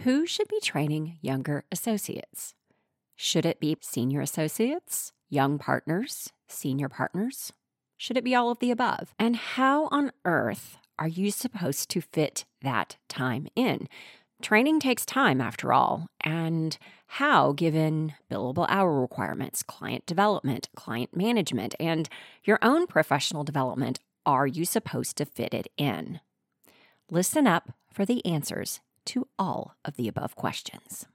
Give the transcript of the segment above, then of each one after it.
Who should be training younger associates? Should it be senior associates, young partners, senior partners? Should it be all of the above? And how on earth are you supposed to fit that time in? Training takes time, after all. And how, given billable hour requirements, client development, client management, and your own professional development, are you supposed to fit it in? Listen up for the answers to all of the above questions.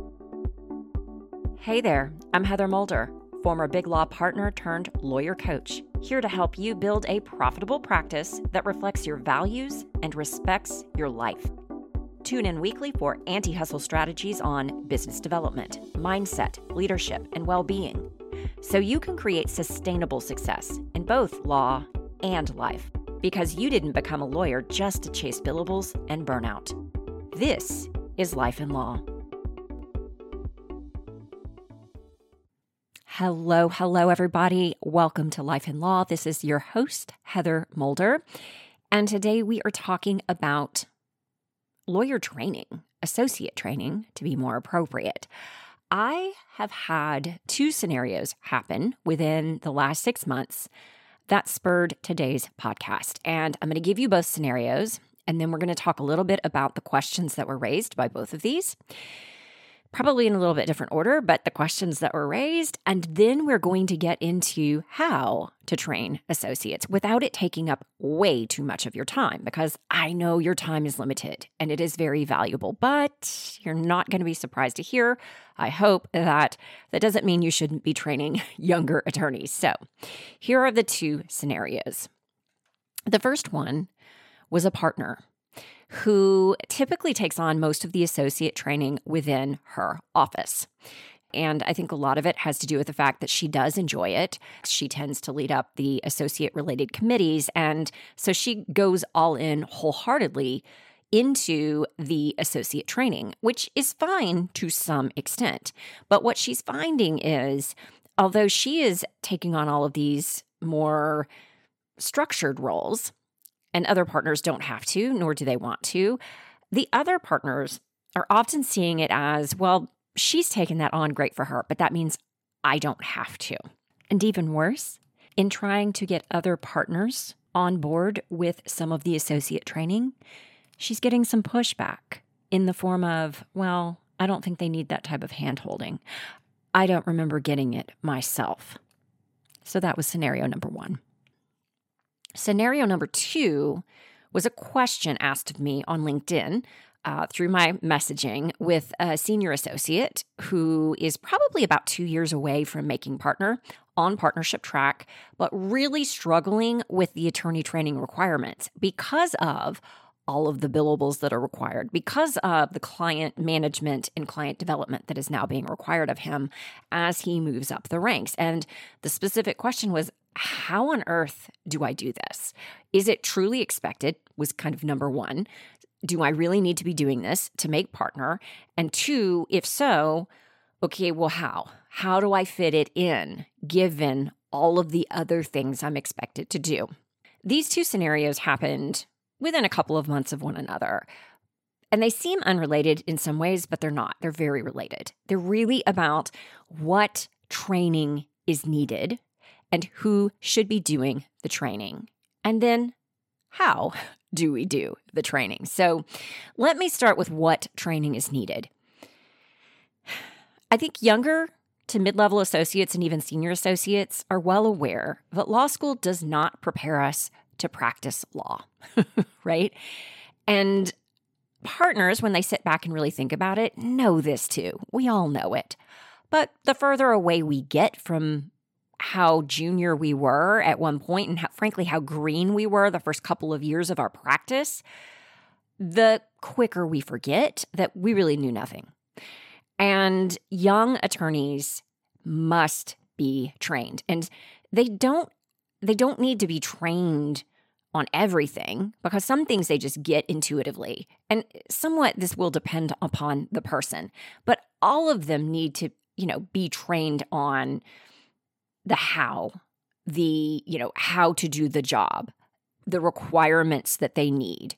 Hey there, I'm Heather Mulder, former Big Law partner turned lawyer coach, here to help you build a profitable practice that reflects your values and respects your life. Tune in weekly for anti-hustle strategies on business development, mindset, leadership, and well-being, so you can create sustainable success in both law and life, because you didn't become a lawyer just to chase billables and burnout. This is Life in Law. Hello, everybody. Welcome to Life in Law. This is your host, Heather Mulder. And today we are talking about lawyer training, associate training, to be more appropriate. I have had two scenarios happen within the last 6 months that spurred today's podcast. And I'm going to give you both scenarios, and then we're going to talk a little bit about the questions that were raised by both of these. Probably in a little bit different order, but the questions that were raised. And then we're going to get into how to train associates without it taking up way too much of your time, because I know your time is limited and it is very valuable, but you're not going to be surprised to hear, I hope, that doesn't mean you shouldn't be training younger attorneys. So here are the two scenarios. The first one was a partner who typically takes on most of the associate training within her office. And I think a lot of it has to do with the fact that she does enjoy it. She tends to lead up the associate-related committees, and so she goes all in wholeheartedly into the associate training, which is fine to some extent. But what she's finding is, although she is taking on all of these more structured roles, and other partners don't have to, nor do they want to, the other partners are often seeing it as, well, she's taken that on, great for her, but that means I don't have to. And even worse, in trying to get other partners on board with some of the associate training, she's getting some pushback in the form of, well, I don't think they need that type of hand-holding. I don't remember getting it myself. So that was scenario number one. Scenario number two was a question asked of me on LinkedIn through my messaging with a senior associate who is probably about 2 years away from making partner, on partnership track, but really struggling with the attorney training requirements because of all of the billables that are required, because of the client management and client development that is now being required of him as he moves up the ranks. And the specific question was, how on earth do I do this? Is it truly expected? Was kind of number one. Do I really need to be doing this to make partner? And two, if so, okay, well, how? How do I fit it in given all of the other things I'm expected to do? These two scenarios happened within a couple of months of one another. And they seem unrelated in some ways, but they're not. They're very related. They're really about what training is needed and who should be doing the training. And then how do we do the training? So let me start with what training is needed. I think younger to mid-level associates and even senior associates are well aware that law school does not prepare us to practice law, right? And partners, when they sit back and really think about it, know this too. We all know it. But the further away we get from how junior we were at one point and frankly, how green we were the first couple of years of our practice, the quicker we forget that we really knew nothing. And young attorneys must be trained. And they don't need to be trained on everything because some things they just get intuitively. And somewhat this will depend upon the person. But all of them need to, be trained on the how, how to do the job, the requirements that they need,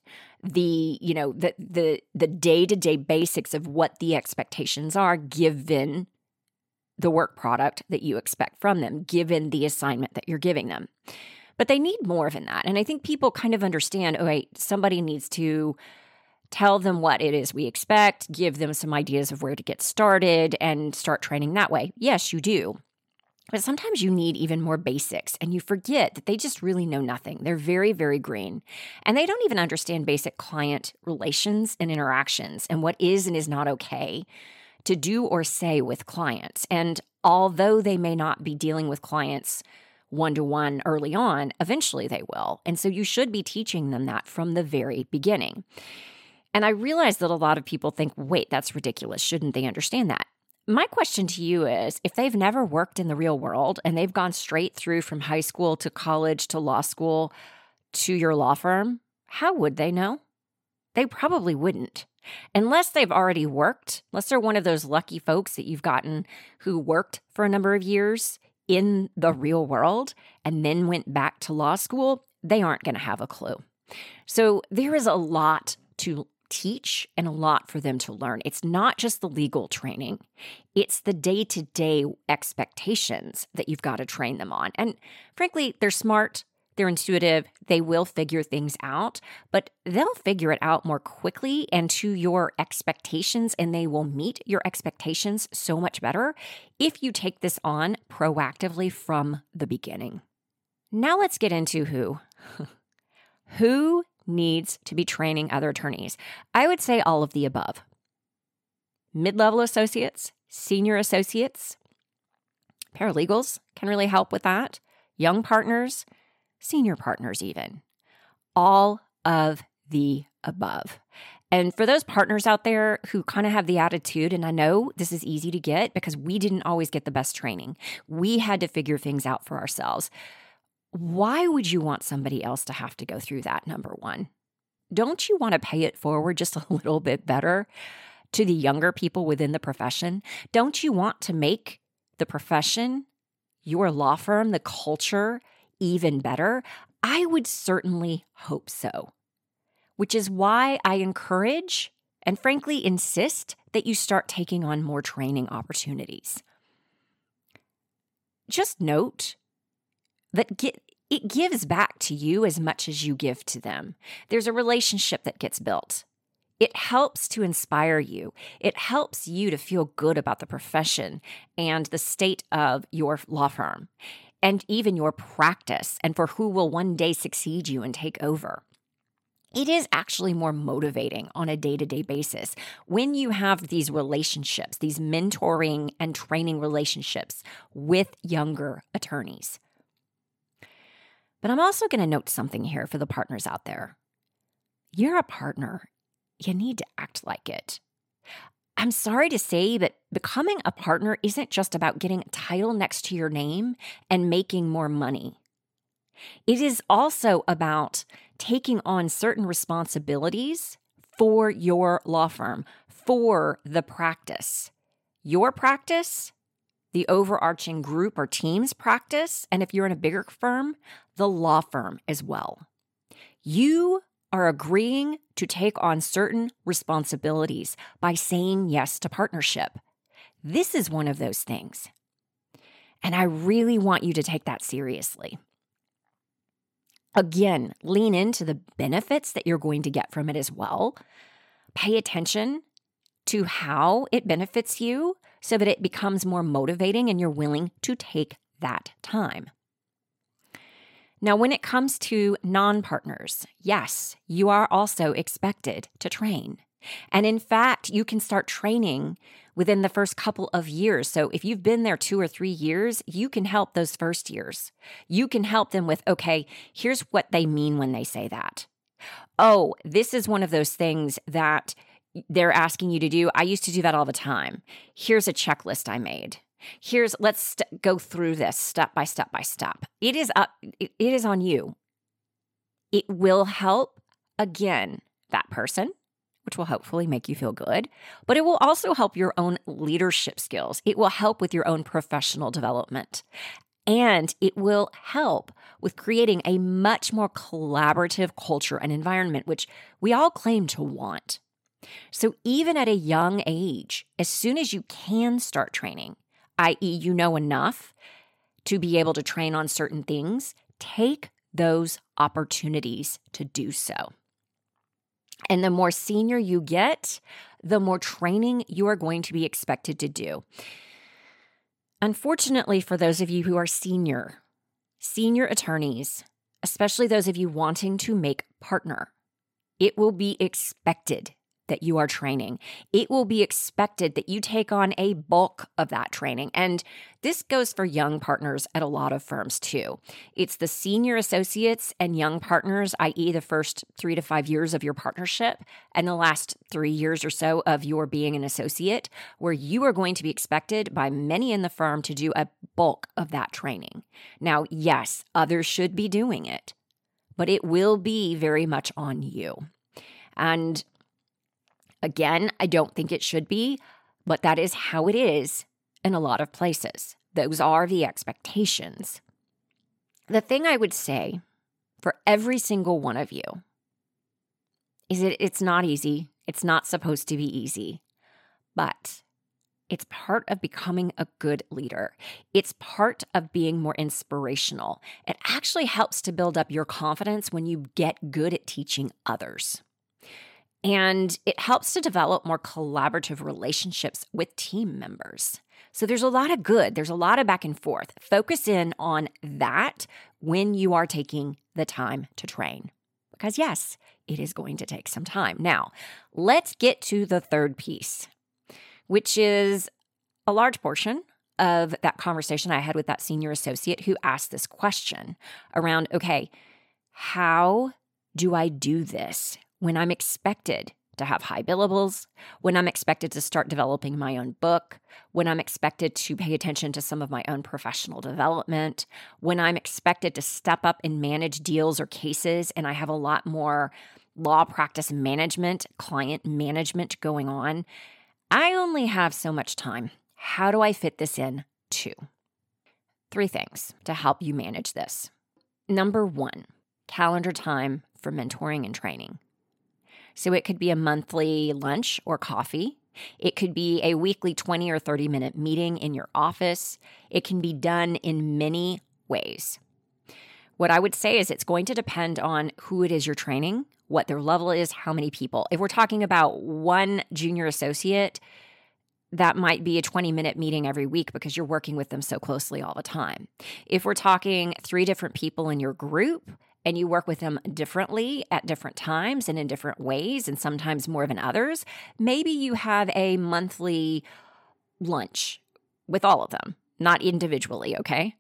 the day-to-day basics of what the expectations are given the work product that you expect from them, given the assignment that you're giving them. But they need more than that. And I think people kind of understand, okay, somebody needs to tell them what it is we expect, give them some ideas of where to get started, and start training that way. Yes, you do. But sometimes you need even more basics, and you forget that they just really know nothing. They're very, very green. And they don't even understand basic client relations and interactions and what is and is not okay to do or say with clients. And although they may not be dealing with clients one-to-one early on, eventually they will. And so you should be teaching them that from the very beginning. And I realize that a lot of people think, wait, that's ridiculous. Shouldn't they understand that? My question to you is, if they've never worked in the real world and they've gone straight through from high school to college to law school to your law firm, how would they know? They probably wouldn't. Unless they've already worked, unless they're one of those lucky folks that you've gotten who worked for a number of years in the real world and then went back to law school, they aren't going to have a clue. So there is a lot to teach and a lot for them to learn. It's not just the legal training. It's the day-to-day expectations that you've got to train them on. And frankly, they're smart, they're intuitive, they will figure things out, but they'll figure it out more quickly and to your expectations, and they will meet your expectations so much better if you take this on proactively from the beginning. Now let's get into who. Who needs to be training other attorneys? I would say all of the above. Mid-level associates, senior associates, paralegals can really help with that, young partners, senior partners even. All of the above. And for those partners out there who kind of have the attitude, and I know this is easy to get because we didn't always get the best training. We had to figure things out for ourselves. Why would you want somebody else to have to go through that, number one? Don't you want to pay it forward just a little bit better to the younger people within the profession? Don't you want to make the profession, your law firm, the culture even better? I would certainly hope so, which is why I encourage and frankly insist that you start taking on more training opportunities. Just note that it gives back to you as much as you give to them. There's a relationship that gets built. It helps to inspire you. It helps you to feel good about the profession and the state of your law firm and even your practice and for who will one day succeed you and take over. It is actually more motivating on a day-to-day basis when you have these relationships, these mentoring and training relationships with younger attorneys. But I'm also going to note something here for the partners out there. You're a partner. You need to act like it. I'm sorry to say, but becoming a partner isn't just about getting a title next to your name and making more money. It is also about taking on certain responsibilities for your law firm, for the practice. Your practice, the overarching group or team's practice, and if you're in a bigger firm, the law firm as well. You are agreeing to take on certain responsibilities by saying yes to partnership. This is one of those things. And I really want you to take that seriously. Again, lean into the benefits that you're going to get from it as well. Pay attention to how it benefits you so that it becomes more motivating and you're willing to take that time. Now, when it comes to non-partners, yes, you are also expected to train. And in fact, you can start training within the first couple of years. So if you've been there 2 or 3 years, you can help those first years. You can help them with, okay, here's what they mean when they say that. Oh, this is one of those things that they're asking you to do. I used to do that all the time. Here's a checklist I made. Let's go through this step by step by step. It is on you. It will help, again, that person, which will hopefully make you feel good, but it will also help your own leadership skills. It will help with your own professional development. And it will help with creating a much more collaborative culture and environment, which we all claim to want. So even at a young age, as soon as you can start training, i.e., you know enough to be able to train on certain things, take those opportunities to do so. And the more senior you get, the more training you are going to be expected to do. Unfortunately, for those of you who are senior attorneys, especially those of you wanting to make partner, it will be expected that you are training. It will be expected that you take on a bulk of that training. And this goes for young partners at a lot of firms too. It's the senior associates and young partners, i.e. the first 3 to 5 years of your partnership and the last 3 years or so of your being an associate, where you are going to be expected by many in the firm to do a bulk of that training. Now, yes, others should be doing it, but it will be very much on you. And again, I don't think it should be, but that is how it is in a lot of places. Those are the expectations. The thing I would say for every single one of you is that it's not easy. It's not supposed to be easy, but it's part of becoming a good leader. It's part of being more inspirational. It actually helps to build up your confidence when you get good at teaching others. And it helps to develop more collaborative relationships with team members. So there's a lot of good. There's a lot of back and forth. Focus in on that when you are taking the time to train. Because yes, it is going to take some time. Now, let's get to the third piece, which is a large portion of that conversation I had with that senior associate who asked this question around, okay, how do I do this when I'm expected to have high billables, when I'm expected to start developing my own book, when I'm expected to pay attention to some of my own professional development, when I'm expected to step up and manage deals or cases, and I have a lot more law practice management, client management going on. I only have so much time. How do I fit this in too? 3 things to help you manage this. Number 1, calendar time for mentoring and training. So it could be a monthly lunch or coffee. It could be a weekly 20 or 30-minute meeting in your office. It can be done in many ways. What I would say is it's going to depend on who it is you're training, what their level is, how many people. If we're talking about one junior associate, that might be a 20-minute meeting every week because you're working with them so closely all the time. If we're talking 3 different people in your group, and you work with them differently at different times and in different ways, and sometimes more than others, maybe you have a monthly lunch with all of them, not individually, okay?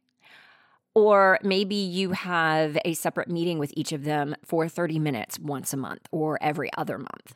Or maybe you have a separate meeting with each of them for 30 minutes once a month or every other month.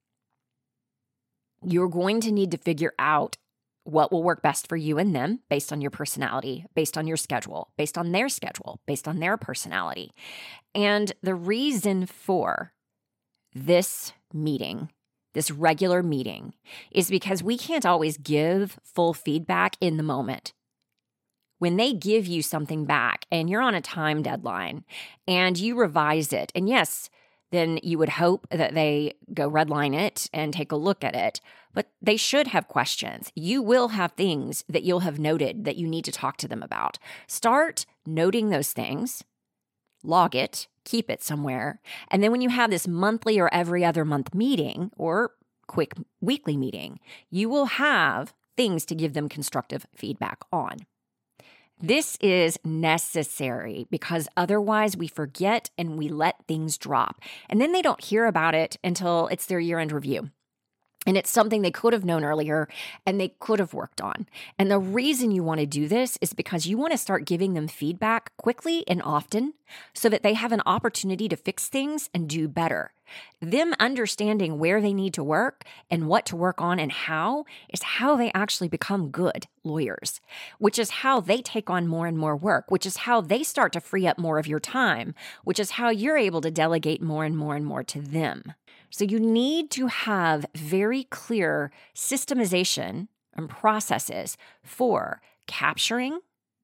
You're going to need to figure out what will work best for you and them based on your personality, based on your schedule, based on their schedule, based on their personality. And the reason for this meeting, this regular meeting, is because we can't always give full feedback in the moment. When they give you something back and you're on a time deadline and you revise it, and yes, then you would hope that they go redline it and take a look at it. But they should have questions. You will have things that you'll have noted that you need to talk to them about. Start noting those things, log it, keep it somewhere. And then when you have this monthly or every other month meeting or quick weekly meeting, you will have things to give them constructive feedback on. This is necessary because otherwise we forget and we let things drop. And then they don't hear about it until it's their year-end review. And it's something they could have known earlier and they could have worked on. And the reason you want to do this is because you want to start giving them feedback quickly and often so that they have an opportunity to fix things and do better. Them understanding where they need to work and what to work on and how is how they actually become good lawyers, which is how they take on more and more work, which is how they start to free up more of your time, which is how you're able to delegate more and more and more to them. So you need to have very clear systemization and processes for capturing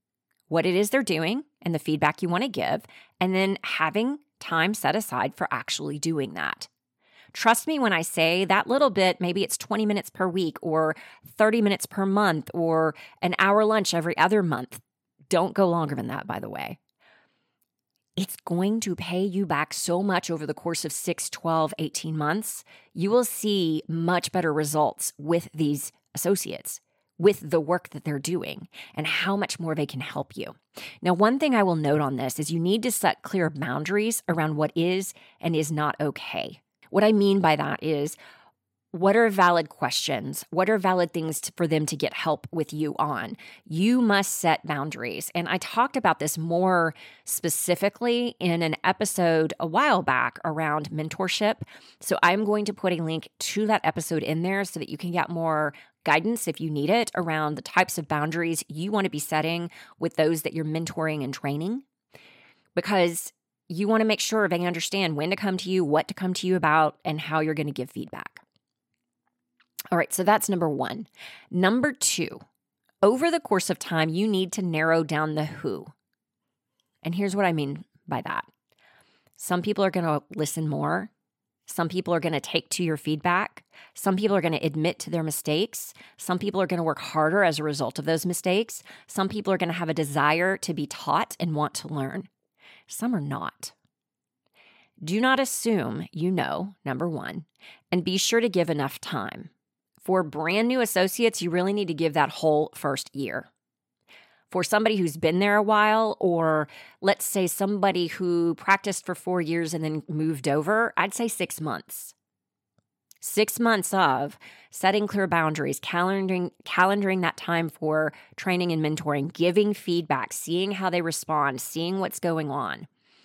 what it is they're doing and the feedback you want to give, and then having time set aside for actually doing that. Trust me when I say that little bit, maybe it's 20 minutes per week or 30 minutes per month or an hour lunch every other month. Don't go longer than that, by the way. It's going to pay you back so much over the course of 6, 12, 18 months. You will see much better results with these associates, with the work that they're doing, and how much more they can help you. Now, one thing I will note on this is you need to set clear boundaries around what is and is not okay. What I mean by that is, what are valid questions? What are valid things for them to get help with you on? You must set boundaries. And I talked about this more specifically in an episode a while back around mentorship. So I'm going to put a link to that episode in there so that you can get more guidance if you need it around the types of boundaries you want to be setting with those that you're mentoring and training. Because you want to make sure they understand when to come to you, what to come to you about, and how you're going to give feedback. All right, so that's number one. Number two, over the course of time, you need to narrow down the who. And here's what I mean by that. Some people are going to listen more. Some people are going to take to your feedback. Some people are going to admit to their mistakes. Some people are going to work harder as a result of those mistakes. Some people are going to have a desire to be taught and want to learn. Some are not. Do not assume you know, number one, and be sure to give enough time. For brand new associates, you really need to give that whole first year. For somebody who's been there a while, or let's say somebody who practiced for 4 years and then moved over, I'd say 6 months. 6 months of setting clear boundaries, calendaring that time for training and mentoring, giving feedback, seeing how they respond, seeing what's going on.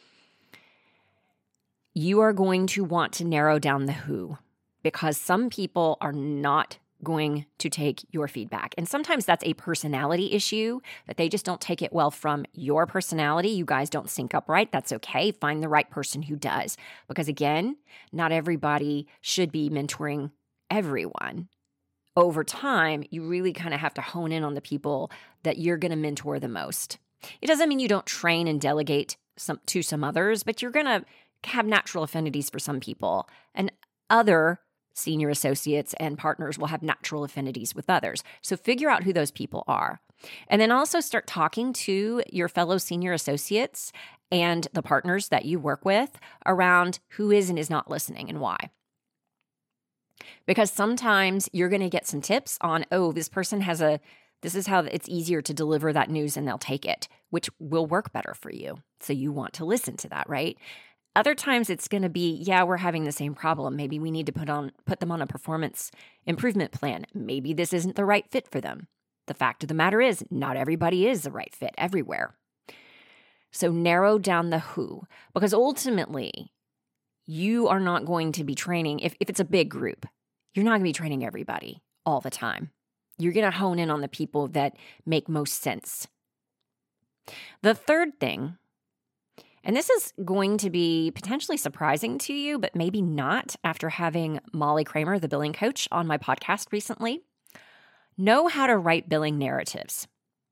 You are going to want to narrow down the who, because some people are not going to take your feedback. And sometimes that's a personality issue, that they just don't take it well from your personality. You guys don't sync up right. That's okay. Find the right person who does. Because again, not everybody should be mentoring everyone. Over time, you really kind of have to hone in on the people that you're going to mentor the most. It doesn't mean you don't train and delegate to some others, but you're going to have natural affinities for some people, and other senior associates and partners will have natural affinities with others. So figure out who those people are. And then also start talking to your fellow senior associates and the partners that you work with around who is and is not listening and why. Because sometimes you're going to get some tips on, this is how it's easier to deliver that news and they'll take it, which will work better for you. So you want to listen to that, right? Other times it's going to be, we're having the same problem. Maybe we need to put them on a performance improvement plan. Maybe this isn't the right fit for them. The fact of the matter is, not everybody is the right fit everywhere. So narrow down the who, because ultimately you are not going to be training, if it's a big group, you're not going to be training everybody all the time. You're going to hone in on the people that make most sense. The third thing, and this is going to be potentially surprising to you, but maybe not after having Molly Kramer, the billing coach, on my podcast recently. Know how to write billing narratives.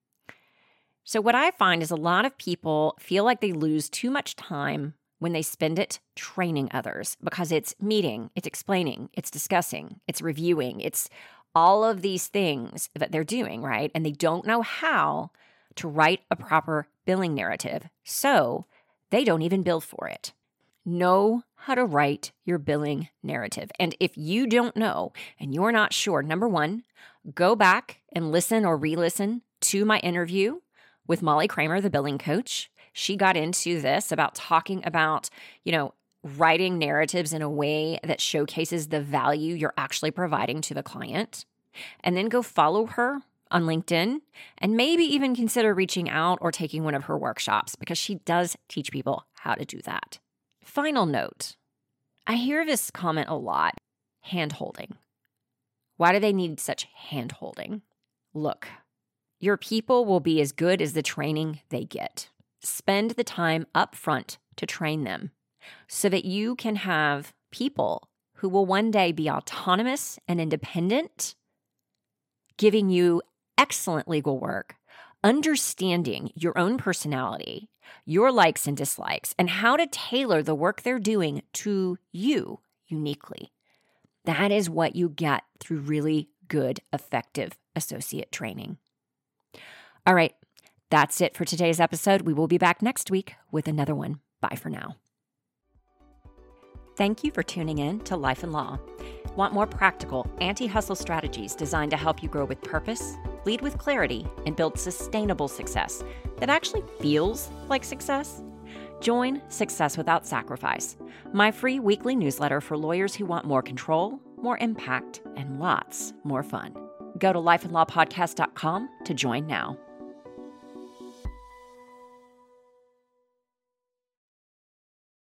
So what I find is a lot of people feel like they lose too much time when they spend it training others, because it's meeting, it's explaining, it's discussing, it's reviewing, it's all of these things that they're doing, right? And they don't know how to write a proper billing narrative. So they don't even bill for it. Know how to write your billing narrative. And if you don't know and you're not sure, number one, go back and listen or re-listen to my interview with Molly Kramer, the billing coach. She got into this about talking about, writing narratives in a way that showcases the value you're actually providing to the client. And then go follow her on LinkedIn, and maybe even consider reaching out or taking one of her workshops, because she does teach people how to do that. Final note, I hear this comment a lot, hand-holding. Why do they need such hand-holding? Look, your people will be as good as the training they get. Spend the time up front to train them so that you can have people who will one day be autonomous and independent, giving you excellent legal work, Understanding your own personality, your likes and dislikes, and how to tailor the work they're doing to you uniquely. That is what you get through really good, effective associate training. All right, that's it for today's episode. We will be back next week with another one. Bye for now. Thank you for tuning in to Life and Law. Want more practical anti-hustle strategies designed to help you grow with purpose, lead with clarity, and build sustainable success that actually feels like success? Join Success Without Sacrifice, my free weekly newsletter for lawyers who want more control, more impact, and lots more fun. Go to lifeandlawpodcast.com to join now.